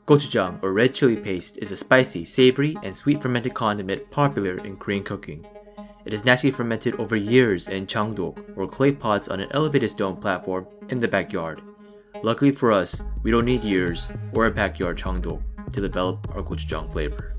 Gochujang, or red chili paste, is a spicy, savory, and sweet fermented condiment popular in Korean cooking. It is naturally fermented over years in changdok, or clay pots on an elevated stone platform in the backyard. Luckily for us, we don't need years or a backyard changdok to develop our gochujang flavor.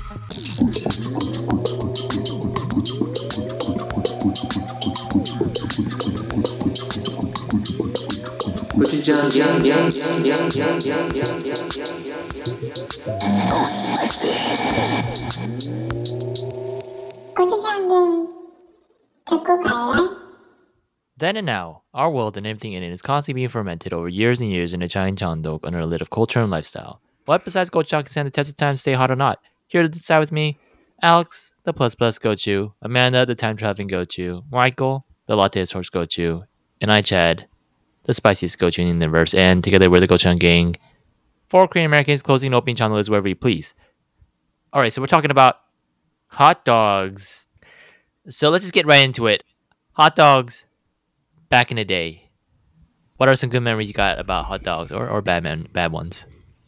Then and now, our world and everything in it is constantly being fermented over years and years in a giant chandok under a lid of culture and lifestyle. What besides gochujang can stand the test of time, stay hot or not? Here to decide with me, Alex, the plus gochu, Amanda, the time traveling gochu, Michael, the latte source gochu, and I, Chad, the spiciest gochu in the universe, and together we're the gochujang gang. 4 Korean Americans closing and opening channel lids wherever you please. Alright, so we're talking about hot dogs. So let's just get right into it. Hot dogs back in the day. What are some good memories you got about hot dogs or bad ones?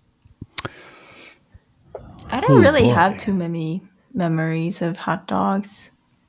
I don't really have too many memories of hot dogs.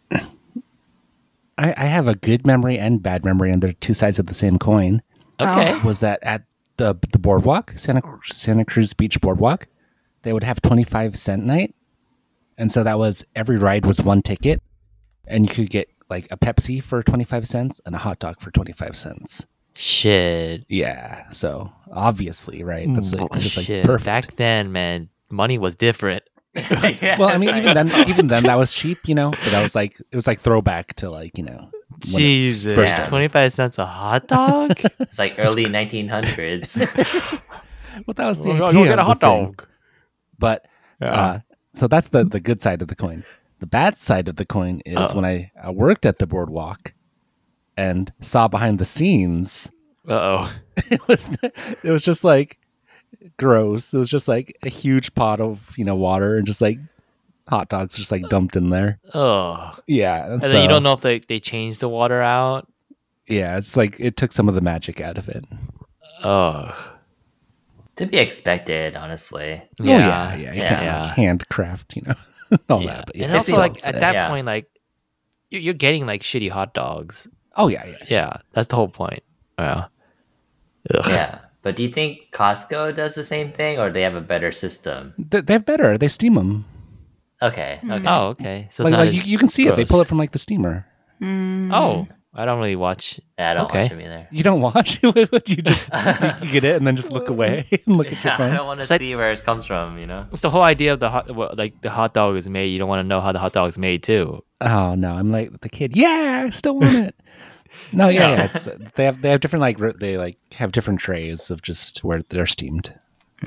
I have a good memory and bad memory, and they're two sides of the same coin. Okay. Was that at the boardwalk, Santa Cruz Beach Boardwalk, they would have 25-cent night. And so that was, every ride was one ticket, and you could get like a Pepsi for 25 cents and a hot dog for 25 cents. Shit. Yeah. So obviously, right? That's just like Shit. perfect. Back then, man, money was different. Well, I mean, even then that was cheap, but that was like, it was like throwback to like, when it Jesus. first Yeah. started. 25 cents a hot dog? It's like early 1900s. Well, that was the Go idea. get a of hot the thing. dog. But Yeah. so that's the good side of the coin. The bad side of the coin is when I worked at the boardwalk and saw behind the scenes. Uh-oh. It was just like gross. It was just like a huge pot of water and just like hot dogs just like dumped in there. Oh. Yeah, And then you don't know if they changed the water out. Yeah, it's like it took some of the magic out of it. Oh. To be expected, honestly. Yeah. You yeah. can't handcraft, all Yeah. that. But yeah, And also, like, it's at that yeah. point, like, you're getting, like, shitty hot dogs. oh yeah. Yeah, that's the whole point. Yeah. Ugh. Yeah. But do you think Costco does the same thing, or they have a better system? They have better. They steam them. Okay. Okay. Oh, okay. So it's Like, not like as you can see it. They pull gross. it from like the steamer. Oh, I don't really watch. Yeah, I don't Okay. watch them either. You don't watch it? Would you just you get it and then just look away and look at your I phone? don't want to It's like- see where it comes from, It's the whole idea of the hot dog is made. You don't want to know how the hot dog is made too. Oh no, I'm like the kid. Yeah, I still want it. No, yeah. It's they have different they have different trays of just where they're steamed.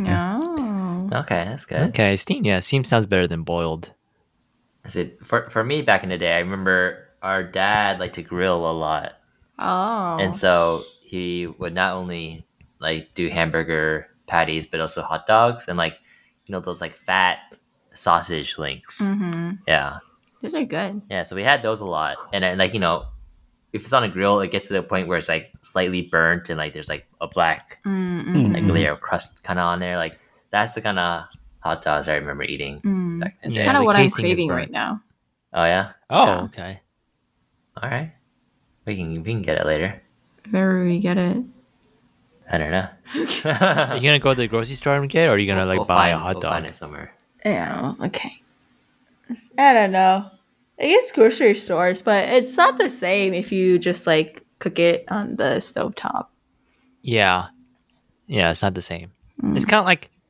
Oh. Okay, that's good. Okay, steam. Yeah, steam sounds better than boiled. I said, for me back in the day, I remember our dad liked to grill a lot. Oh. And so he would not only like do hamburger patties, but also hot dogs and those like fat sausage links. Mm-hmm. Yeah. Those are good. Yeah. So we had those a lot. And then if it's on a grill, it gets to the point where it's like slightly burnt and like there's like a black Mm-hmm. like layer of crust kind of on there. Like that's the kind of hot dogs I remember eating back in the It's day. Yeah, kind of the what I'm casing is craving burnt. right now. Oh yeah. Oh, Yeah. okay. All right. We can get it later. Where we get it. I don't know. Are you gonna go to the grocery store and get it, or are you gonna buy a hot We'll dog? find it somewhere. Yeah, okay. I don't know. I guess grocery stores, but it's not the same if you just like cook it on the stovetop. Yeah, it's not the same. It's kind of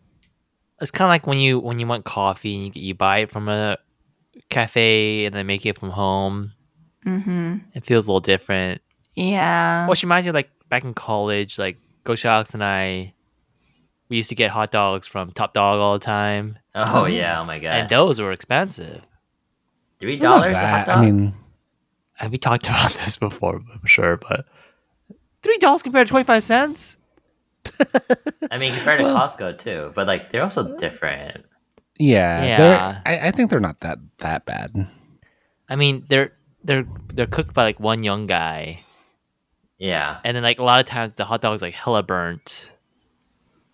like when you want coffee and you buy it from a cafe and then make it from home. Mm-hmm. It feels a little different. Yeah. Which reminds me of like back in college, like Coach Alex and I, we used to get hot dogs from Top Dog all the time, Oh yeah. Oh my god. and those were expensive. $3 Not a hot bad. dog. I mean, And we talked about this before, for sure, but $3 compared to 25 cents. Compared to Costco too, but like they're also different. yeah. Yeah. I think they're not that bad. I mean, they're cooked by like one young guy, Yeah. and then like a lot of times the hot dog is like hella burnt.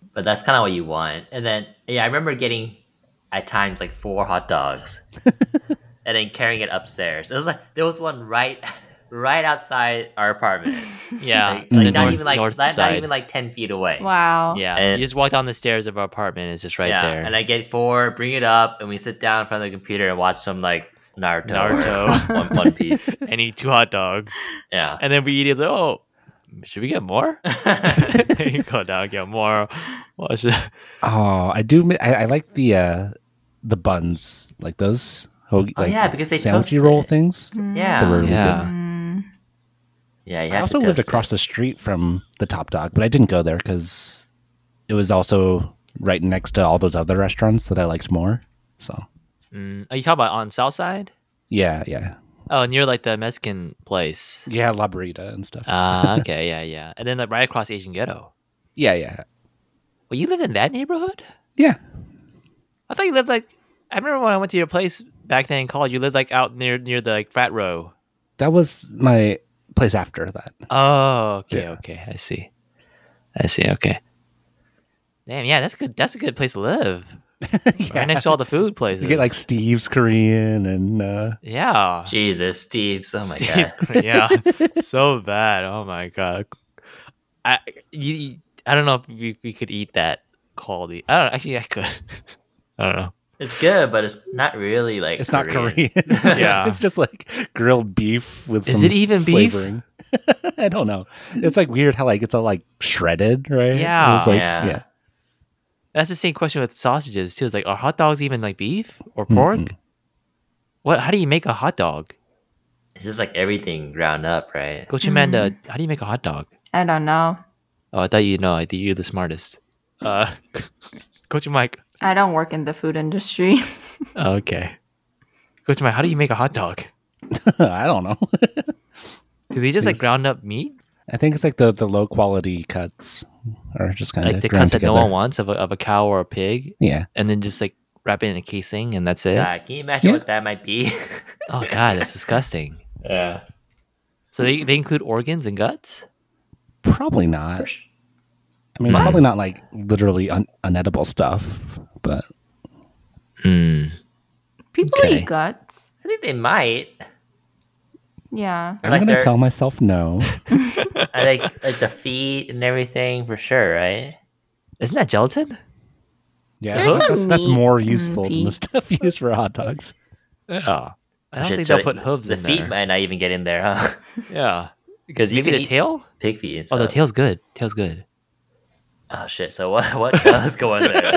but that's kind of what you want. And then yeah, I remember getting at times like 4 hot dogs, and then carrying it upstairs. It was like there was one right outside our apartment. Yeah, Like, the not north- even like north not side. even like 10 feet away. Wow. Yeah, And- you just walk down the stairs of our apartment. It's just right yeah, there. and I get 4, bring it up, and we sit down in front of the computer and watch some like Naruto. or One Piece. And eat 2 hot dogs, Yeah. and then we eat it. Like, oh, should we get more? You go down, get more. Watch it. Oh, I do. I like the buns, like those. Like yeah, because they sandwich toast roll it. things. Yeah. They're really Yeah. good. Yeah, you I have also to lived toast across the street from the Top Dog, but I didn't go there because it was also right next to all those other restaurants that I liked more. So Are you talking about on South Side? yeah, Oh, near like the Mexican place. yeah, La Burrita and stuff. Okay, yeah. And then like right across Asian Ghetto. yeah. Well, you lived in that neighborhood? Yeah. I thought you lived like. I remember when I went to your place back then in college. You lived like out near the like frat row. That was my place after that. Oh, okay, Yeah. okay. I see. Okay. Damn, yeah, that's good. That's a good place to live. Right next to all the food places. You get like Steve's Korean and yeah. Jesus, Steve. Oh my Steve's god. great. Yeah, so bad. Oh my god. I don't know if we could eat that quality. I don't actually. I could. I don't know. It's good, but it's not really like it's not Korean. Yeah. It's just like grilled beef with Is some it even beef? flavoring. I don't know. It's like weird how like it's all like shredded, right? Yeah. It's like, Yeah. That's the same question with sausages too. It's like, are hot dogs even like beef or pork? What? How do you make a hot dog? It's just like everything ground up, right? Coach Amanda, how do you make a hot dog? I don't know. Oh, I thought you know. I think you're the smartest. Coach Mike. I don't work in the food industry. Okay. Coach Mike, how do you make a hot dog? I don't know. Do they just like Please. ground up meat? I think it's like the low quality cuts are just kind of Like the ground cuts that together. no one wants of a cow or a pig, Yeah. and then just like wrap it in a casing and that's it? Yeah, can you imagine Yeah. what that might be? Oh god, that's disgusting. Yeah. So they include organs and guts? Probably not. I mean, probably not like literally unedible stuff, but Hmm. People Okay. eat guts. I think they might. Yeah. I'm Like gonna they're- tell myself no. I like the feet and everything for sure, right? Isn't that gelatin? Yeah, There's that's, some that's meat more and useful than the feet. stuff used for hot dogs. Yeah. I don't Shit, think so they'll put hooves the in feet there. might not even get in there, huh? Yeah. Because you Maybe can the eat tail? pig feet and Oh, stuff. the tail's good. Tail's good. Oh shit! So what does go in there?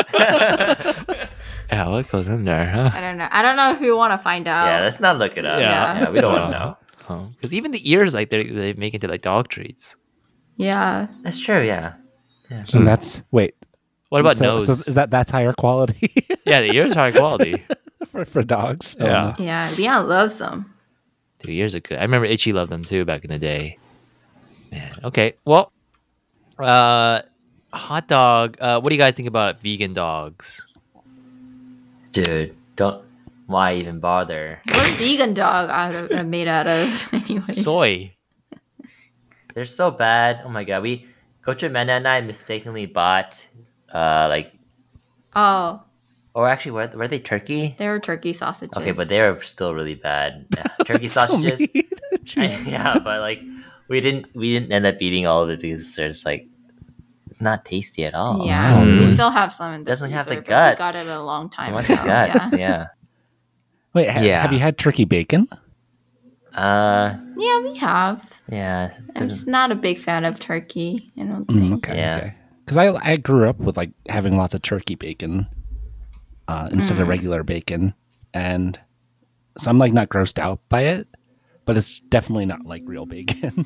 Yeah, what goes in there, huh? I don't know. I don't know if you want to find out. Yeah, let's not look it up. Yeah. Yeah, we don't want to know. Because even the ears, like they make into like dog treats. Yeah. That's true. Yeah. And that's wait. What about so, nose? So is that's higher quality Yeah, the ears are high quality. for dogs? Oh, Yeah. Yeah. Leon loves them. Dude, ears are good. I remember Itchy loved them too back in the day. Man, okay. Well, hot dog. What do you guys think about vegan dogs? Dude, don't. Why even bother? What's vegan dog made out of? Anyways. Soy. They're so bad. Oh my god, Coach Amanda and I mistakenly bought, like, Oh, or actually, were they turkey? they were turkey sausages. Okay, but they were still really bad. Yeah, turkey Still sausages. meat. Jeez. Yeah, but like we didn't end up eating all of it because they're just like not tasty at all. Yeah, Oh. we still have some in the Doesn't have the freezer, but we got guts. it a long I time want ago. the guts. Yeah. Wait, Yeah. have you had turkey bacon? Yeah, we have. Yeah. I'm just not a big fan of turkey. I don't Mm, think. okay, Yeah. okay. Because I grew up with like having lots of turkey bacon instead of regular bacon, and so I'm like not grossed out by it, but it's definitely not like real bacon.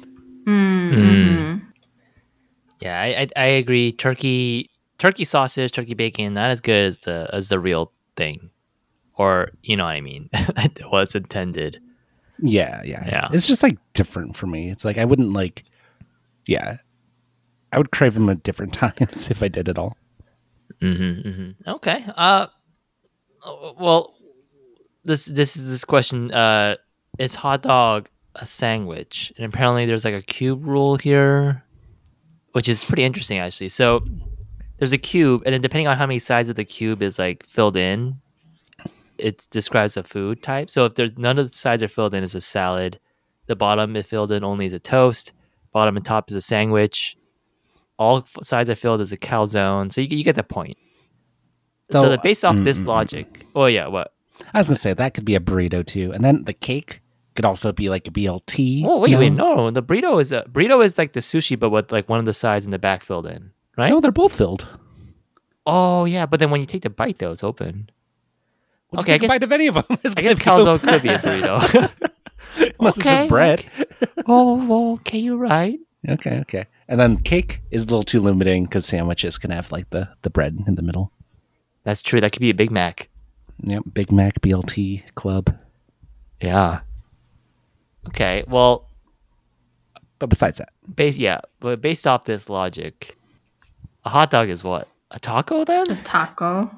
Yeah, I agree. Turkey sausage, turkey bacon, not as good as the real thing, or you know what I mean. What's intended. Yeah. It's just like different for me. It's like I wouldn't like. Yeah, I would crave them at different times if I did it all. Okay. Well, this question. Is hot dog a sandwich? And apparently, there's like a cube rule here, which is pretty interesting actually. So, there's a cube, and then depending on how many sides of the cube is like filled in, it describes a food type. So if there's none of the sides are filled in, is a salad. The bottom is filled in only is a toast. Bottom and top is a sandwich. All sides are filled as a calzone. So you get the point. So that based off this logic. Oh yeah, what? I was gonna say that could be a burrito too, and then the cake could also be like a BLT. Oh wait, no. The burrito is like the sushi, but with like one of the sides in the back filled in, right? No, they're both filled. Oh yeah, but then when you take the bite though, it's open. Well, Okay, I take a guess- bite of any of them. I guess calzone could be a burrito. Unless it's just bread. Oh, okay, you're right. Okay. And then cake is a little too limiting because sandwiches can have like the bread in the middle. That's true. That could be a Big Mac. Yep, Big Mac, BLT, club. Yeah. Okay. Well, But besides that, but based off this logic, a hot dog is what? A taco then? Taco.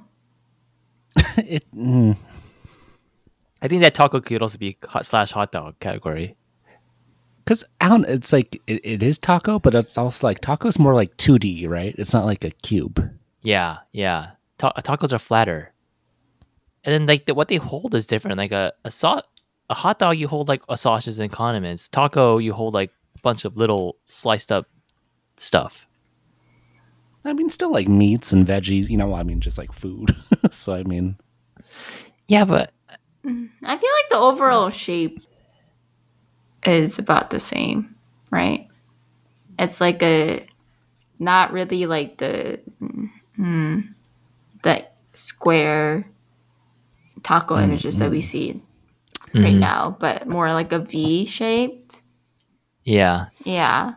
I think that taco could also be hot dog category. because it's like it is taco, but it's also like taco's more like 2D, right? It's not like a cube. Yeah. Tacos are flatter, and then like what they hold is different. Like a hot dog, you hold like a sausages and condiments. Taco, you hold like a bunch of little sliced up stuff. I mean, still like meats and veggies, just like food. So I mean, Yeah, but I feel like the overall shape is about the same, right? It's like not really like the square taco images that we see right now, but more like a V shaped. yeah. Yeah.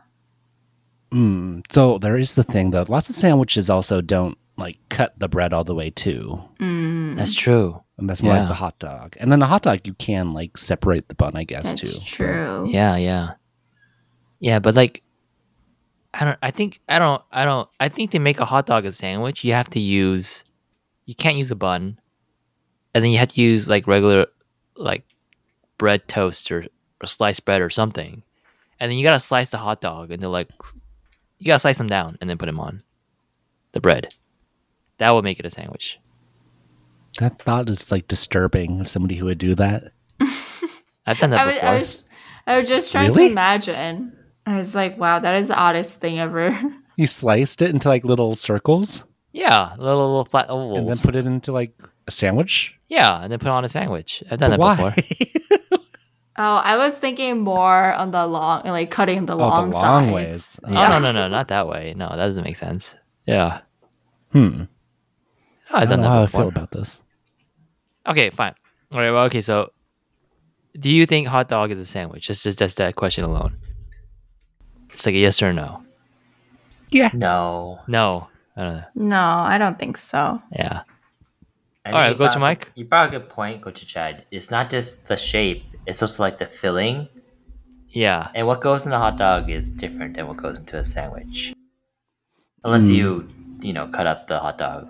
so there is the thing though. Lots of sandwiches also don't like cut the bread all the way too, That's true. and that's more Yeah. like the hot dog. And then the hot dog, you can like separate the bun, I guess, That's too. true. Yeah, but like I think to make a hot dog a sandwich, you can't use a bun. And then you have to use like regular like bread toast or sliced bread or something. And then you gotta slice the hot dog and you gotta slice them down and then put them on the bread. That would make it a sandwich. That thought is like disturbing of somebody who would do that. I've done that before. I was just trying Really? to imagine. I was like, wow, that is the oddest thing ever. You sliced it into like little circles Yeah, little flat ovals. and then put it into like a sandwich. Yeah, and then put it on a sandwich. I've done But that why? before. Oh, I was thinking more on the long, like cutting the long the long sides. ways. Oh, no, not that way. No, that doesn't make sense. Yeah. Hmm. I've I done don't know how that I before. feel about this. Okay, fine. All right. Well, okay. So, do you think hot dog is a sandwich? Just that question alone. It's like a yes or no. No. No. I don't know. No, I don't think so. Yeah. I All right, think go to you brought- Mike. You brought a good point, Go to Chad. It's not just the shape; it's also like the filling, Yeah. and what goes in a hot dog is different than what goes into a sandwich. Unless you cut up the hot dog.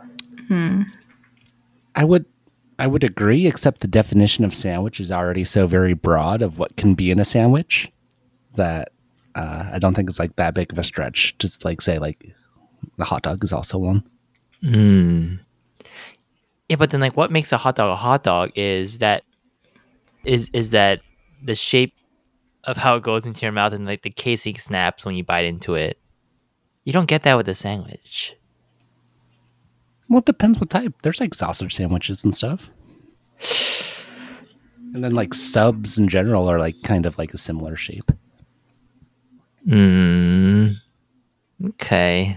I would agree, except the definition of sandwich is already so very broad of what can be in a sandwich that I don't think it's like that big of a stretch to like say like the hot dog is also one. Yeah, but then like, what makes a hot dog is that the shape of how it goes into your mouth and like the casing snaps when you bite into it. You don't get that with a sandwich. Well, it depends what type. There's like sausage sandwiches and stuff. And then like subs in general are like kind of like a similar shape. Okay.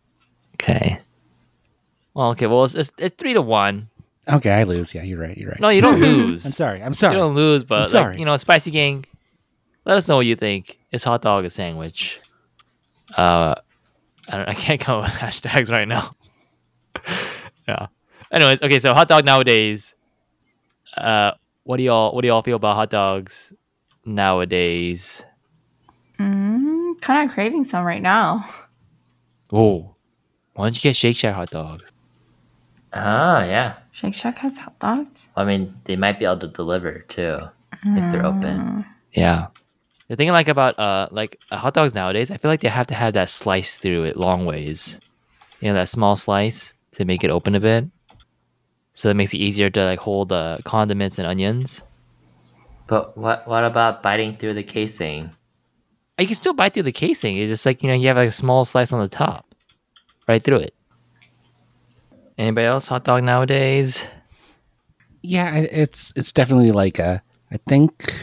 Well, okay. Well, it's 3-1. Okay, I lose. Yeah, you're right. No, you don't lose. I'm sorry. You don't lose, but I'm sorry. like, Spicy Gang, let us know what you think. Is hot dog a sandwich? I can't come up with hashtags right now. Yeah. Anyways, okay. So hot dog nowadays. What do y'all feel about hot dogs nowadays? Kind of craving some right now. Oh, why don't you get Shake Shack hot dogs? Ah, yeah. Shake Shack has hot dogs. I mean, they might be able to deliver too if they're open. Yeah. The thing I like about hot dogs nowadays, I feel like they have to have that slice through it long ways. that small slice to make it open a bit, so it makes it easier to like hold the condiments and onions. But what about biting through the casing? You can still bite through the casing. It's just like you have like a small slice on the top, right through it. Anybody else hot dog nowadays? Yeah, it's definitely like I think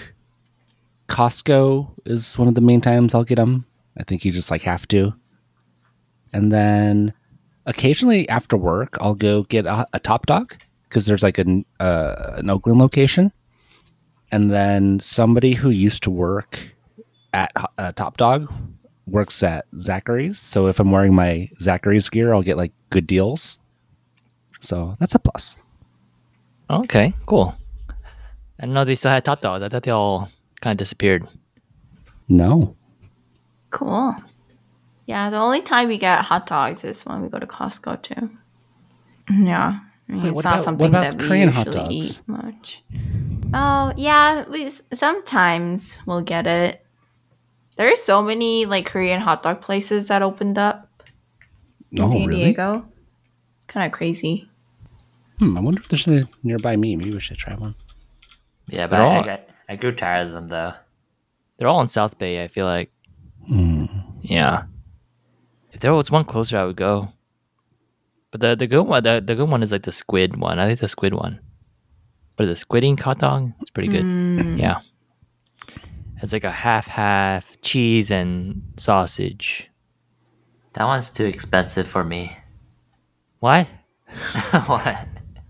Costco is one of the main times I'll get them. I think you just like have to. And then occasionally after work, I'll go get a Top Dog because there's like an Oakland location. And then somebody who used to work at Top Dog works at Zachary's. So if I'm wearing my Zachary's gear, I'll get like good deals. So that's a plus. Okay, cool. I didn't know they still had Top Dogs. I thought they all kind of disappeared. No. Cool. Yeah, the only time we get hot dogs is when we go to Costco too. Yeah. I mean, Wait, it's what not about- something what about that we Korean usually hot dogs? eat much. Oh, yeah. Sometimes we'll get it. There are so many like Korean hot dog places that opened up in Oh, San really? Diego. It's kind of crazy. I wonder if there's any nearby me. Maybe we should try one. Yeah, but They're all- I grew tired of them though. They're all in South Bay, I feel like. Mm. Yeah. If there was one closer, I would go. But the good one, the good one is like the squid one. I like the squid one. But the squid ink hot dog, it's pretty good. Yeah. It's like a half cheese and sausage. That one's too expensive for me. What? What?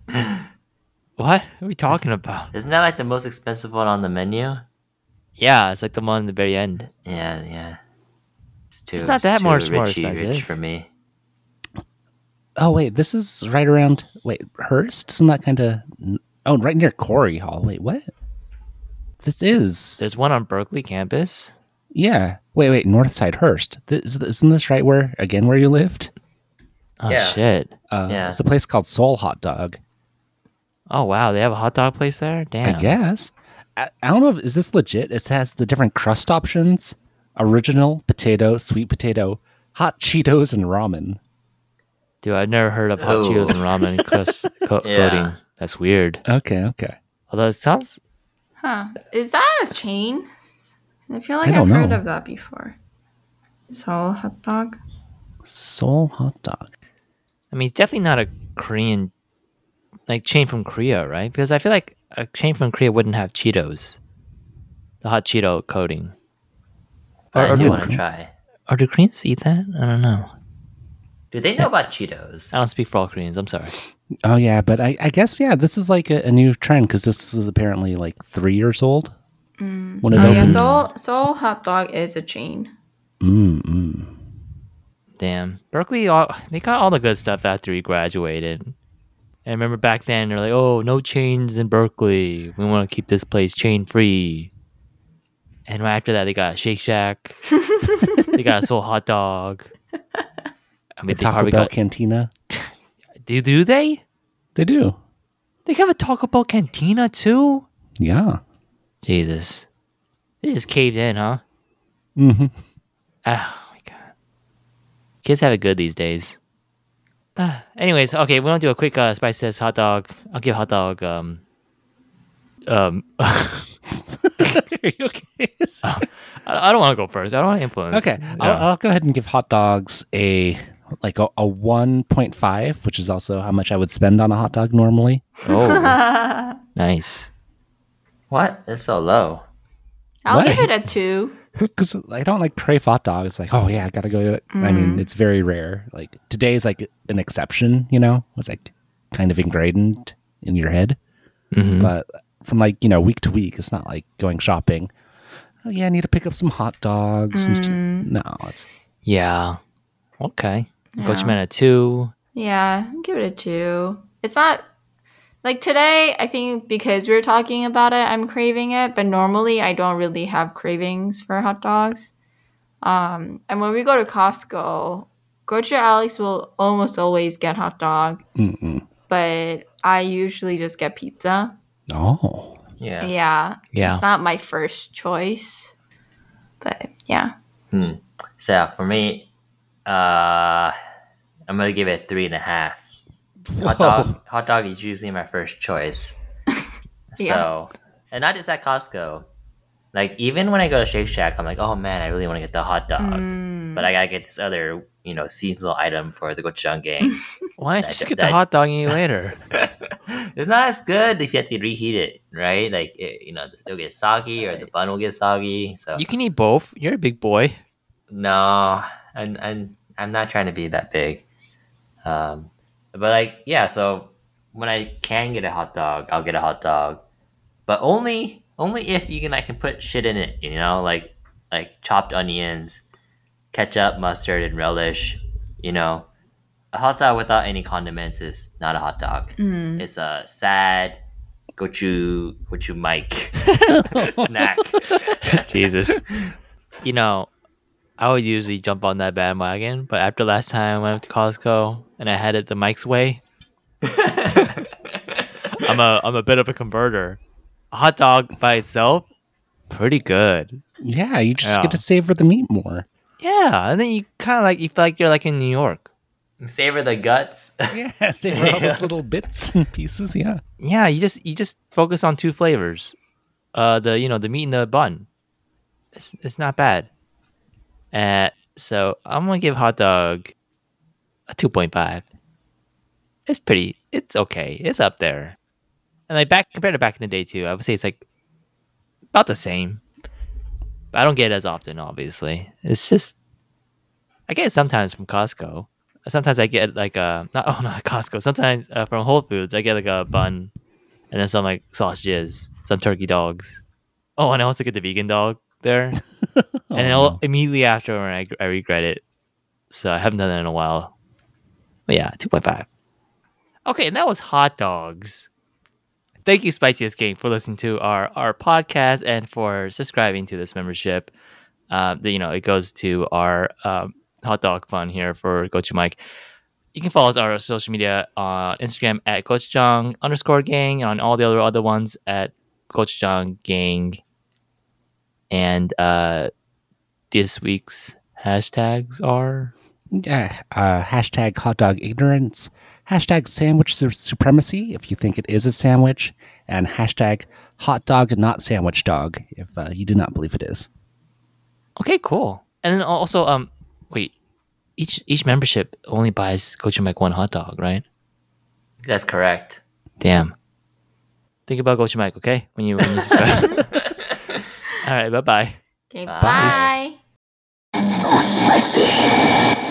What are we talking about? Isn't that like the most expensive one on the menu? Yeah, it's like the one at the very end. Yeah. It's not that too more richy expensive. rich for me. Oh, wait. This is right around... Wait, Hearst? Isn't that kind of... Oh, right near Corey Hall. Wait, what? This is... There's one on Berkeley campus. Yeah. Wait. Northside Hearst. Isn't this right where you lived? Oh, Yeah. shit. Yeah. It's a place called Soul Hot Dog. Oh, wow. They have a hot dog place there? Damn. I guess. I don't know. Is this legit? It has the different crust options. Original, potato, sweet potato, hot Cheetos, and ramen. Dude, I've never heard of hot Oh. Cheetos and ramen crust Yeah. coating. That's weird. Okay. Although it sounds... Huh. Is that a chain? I feel like I don't I've heard know. of that before. Soul hot dog? Soul Hot Dog. I mean, it's definitely not a Korean... Like, chain from Korea, right? Because I feel like a chain from Korea wouldn't have Cheetos. The hot Cheeto coating. But I Or do do- want to try. Or do Koreans eat that? I don't know. Do they know about Cheetos? I don't speak for all Koreans. I'm sorry. Oh, yeah. But I guess, yeah, this is like a new trend because this is apparently like 3 years old when it Oh, yeah. opened. Soul hot dog is a chain. Damn. Berkeley, they got all the good stuff after we graduated. And I remember back then, they're like, oh, no chains in Berkeley. We want to keep this place chain free. And right after that, they got Shake Shack. They got a Soul Hot Dog. I mean, The they Taco probably Bell got... Cantina. Do they? They do. They have a Taco Bell Cantina, too? Yeah. Jesus. They just caved in, huh? Mm-hmm. Oh, my God. Kids have it good these days. Anyways, okay, we want to do a quick spice test hot dog. I'll give hot dog Are you okay? I don't want to go first. I don't want to influence. Okay, I'll go ahead and give hot dogs a 1.5, which is also how much I would spend on a hot dog normally. Oh, nice. What? It's so low. I'll What? give it a 2. Because I don't like crave hot dogs. Like, oh yeah, I gotta go. I mean, it's very rare. Like today is like an exception. It's like kind of ingrained in your head. Mhm. But from week to week, it's not like going shopping. Oh yeah, I need to pick up some hot dogs. No, it's Yeah. Okay. Coach Yeah. Man at 2. Yeah, I'll give it a 2. It's not like today, I think because we were talking about it, I'm craving it, but normally I don't really have cravings for hot dogs. And when we go to Costco, Coach Alex will almost always get hot dog, but I usually just get pizza. oh Yeah. Yeah. Yeah. It's not my first choice. But yeah. So for me, I'm gonna give it 3.5. Whoa. Hot dog is usually my first choice. Yeah. So, and not just at Costco. Like even when I go to Shake Shack, I'm like, oh man, I really want to get the hot dog, but I gotta get this other, seasonal item for the gochujang gang. Why don't you just get the that- hot dog and eat later? It's not as good if you have to reheat it, right? Like it'll get soggy or the bun will get soggy. So You can eat both. You're a big boy. no, I'm not trying to be that big. But like yeah, so when I can get a hot dog, I'll get a hot dog, but only if I can put shit in it, like chopped onions, ketchup, mustard, and relish. A hot dog without any condiments is not a hot dog. It's a sad gochu Mike snack. Jesus. I would usually jump on that bandwagon, but after last time I went to Costco and I had it the Mike's way, I'm a bit of a converter. A hot dog by itself, pretty good. Yeah, you just Yeah. get to savor the meat more. Yeah, and then you kind of you feel like you're like in New York. Savor the guts. Yeah, savor all those little bits and pieces. Yeah. Yeah, you just focus on two flavors. The meat and the bun. It's not bad. So I'm gonna give hot dog a 2.5. It's okay. It's up there. And compared to back in the day too, I would say it's like about the same. But I don't get it as often, obviously. It's just I get it sometimes from Costco. Sometimes I get like not Costco. Sometimes from Whole Foods I get like a bun and then some like sausages, some turkey dogs. Oh, and I also get the vegan dog there. And then immediately after I regret it. So I haven't done that in a while. But yeah, 2.5. Okay, and that was hot dogs. Thank you, Spiciest Gang, for listening to our podcast and for subscribing to this membership. It goes to our hot dog fund here for Gochu Mike. You can follow us on our social media on Instagram at gochujang_gang, and on all the other ones at gochujang gang. And this week's hashtags are hashtag hot dog ignorance, hashtag sandwich supremacy if you think it is a sandwich, and hashtag hot dog not sandwich dog if you do not believe it is. okay, cool. And then also, wait, each membership only buys Gochu Mike one hot dog, right? That's correct. Damn. Think about Gochu Mike, okay? When you subscribe. All right, bye bye. Okay, Bye. bye. Oh, spicy.